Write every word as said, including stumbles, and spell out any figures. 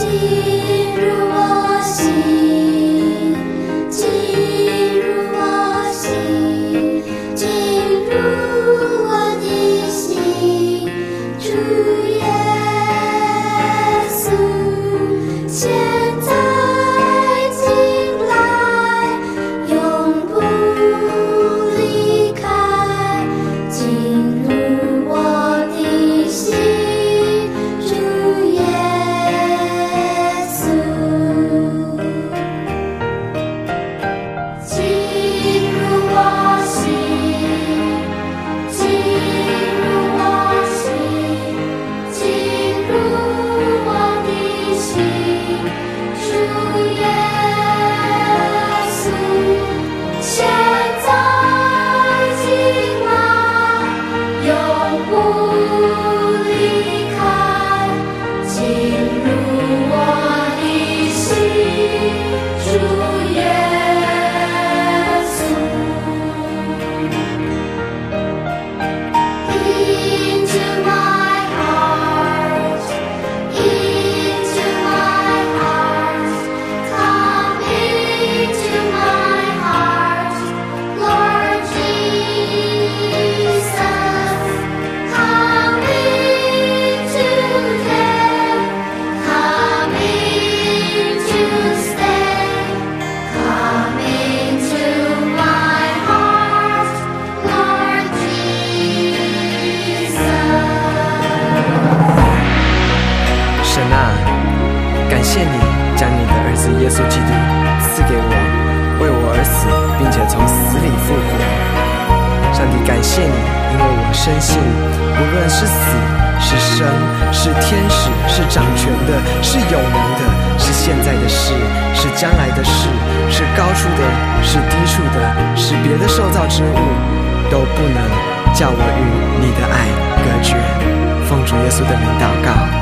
感谢你将你的儿子耶稣基督赐给我，为我而死，并且从死里复活。上帝，感谢你，因为我深信，无论是死是生，是天使，是掌权的，是有能的，是现在的事，是将来的事，是高处的，是低处的，是别的受造之物，都不能叫我与你的爱隔绝。奉主耶稣的名祷告。